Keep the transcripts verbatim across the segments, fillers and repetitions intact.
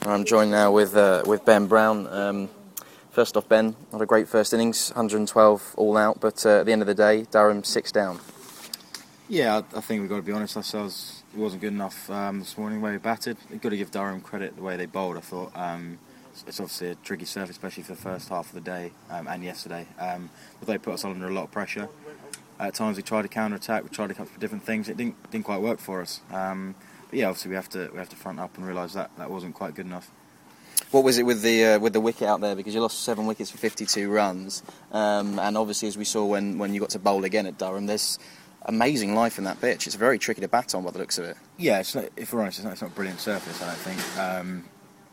I'm joined now with uh, with Ben Brown. Um, first off, Ben, not a great first innings, one hundred twelve all out, but uh, at the end of the day, Durham six down. Yeah, I, I think we've got to be honest ourselves. It wasn't good enough um, this morning the way we batted. We've got to give Durham credit the way they bowled, I thought. Um, it's, it's obviously a tricky surface, especially for the first half of the day um, and yesterday. Um, but they put us under a lot of pressure. At times we tried to counter-attack, we tried to come up with different things. It didn't didn't quite work for us. Um, but yeah, obviously we have to we have to front up and realise that that wasn't quite good enough. What was it with the uh, with the wicket out there? Because you lost seven wickets for fifty-two runs, um, and obviously as we saw when, when you got to bowl again at Durham, there's amazing life in that pitch. It's very tricky to bat on by the looks of it. Yeah, it's not, if we're honest, it's not, it's not a brilliant surface, I don't think. Um,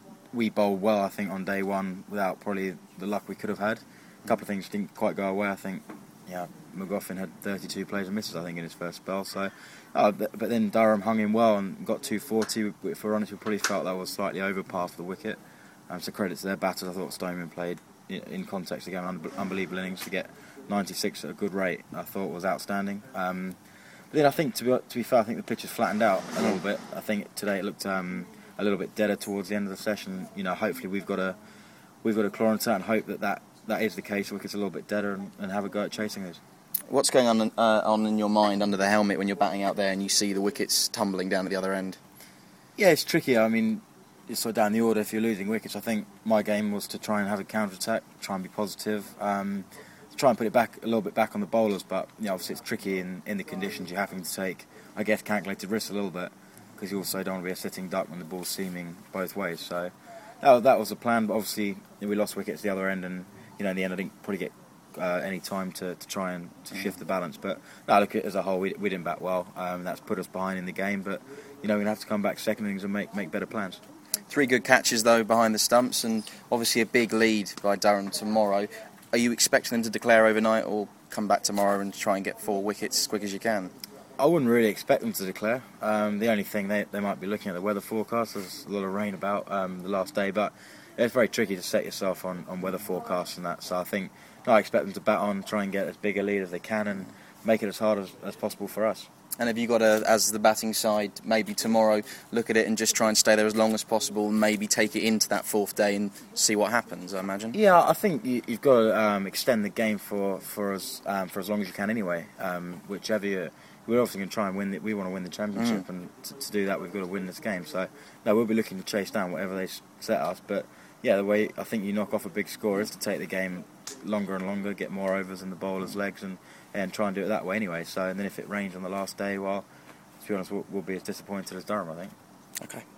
we bowled well, I think, on day one without probably the luck we could have had. A couple of things didn't quite go away, I think. Yeah, McGoffin had thirty-two plays and misses, I think, in his first spell. So, oh, but, but then Durham hung in well and got two forty. If we're honest, we probably felt that was slightly over par for the wicket. Um, so credit to their batters. I thought Stoneman played in, in context again, un- unbelievable innings to get ninety-six at a good rate. I thought was outstanding. Um, but then I think, to be to be fair, I think the pitch has flattened out a little bit. I think today it looked um, a little bit deader towards the end of the session. You know, hopefully we've got a we've got a claw into that and hope that that. That is the case. The wicket's a little bit deader and, and have a go at chasing these. What's going on uh, on in your mind under the helmet when you're batting out there and you see the wickets tumbling down at the other end? Yeah, it's tricky. I mean, it's sort of down the order if you're losing wickets. I think my game was to try and have a counter-attack, try and be positive, um, try and put it back a little bit back on the bowlers. But you know, obviously it's tricky in, in the conditions. You're having to take, I guess, calculated risks a little bit because you also don't want to be a sitting duck when the ball's seaming both ways. So that, that was the plan. But obviously you know, we lost wickets at the other end and. You know, in the end, I didn't probably get uh, any time to, to try and to shift the balance. But no, look, as a whole, we, we didn't bat well. Um, that's put us behind in the game. But, you know, we're going to have to come back second innings and make, make better plans. Three good catches, though, behind the stumps, and obviously a big lead by Durham tomorrow. Are you expecting them to declare overnight or come back tomorrow and try and get four wickets as quick as you can? I wouldn't really expect them to declare. Um, the only thing they, they might be looking at the weather forecast. There's a lot of rain about um, the last day, but it's very tricky to set yourself on, on weather forecasts and that. So I think no, I expect them to bat on, try and get as big a lead as they can, and make it as hard as, as possible for us. And have you got to, as the batting side, maybe tomorrow look at it and just try and stay there as long as possible, and maybe take it into that fourth day and see what happens? I imagine. Yeah, I think you, you've got to um, extend the game for for as um, for as long as you can anyway. Um, whichever you. We're obviously going to try and win. The, we want to win the championship, mm. and to, to do that, we've got to win this game. So, no, we'll be looking to chase down whatever they set us. But yeah, the way I think you knock off a big score is to take the game longer and longer, get more overs in the bowlers' legs, and and try and do it that way anyway. So, and then if it rains on the last day, well, to be honest, we'll, we'll be as disappointed as Durham, I think. Okay.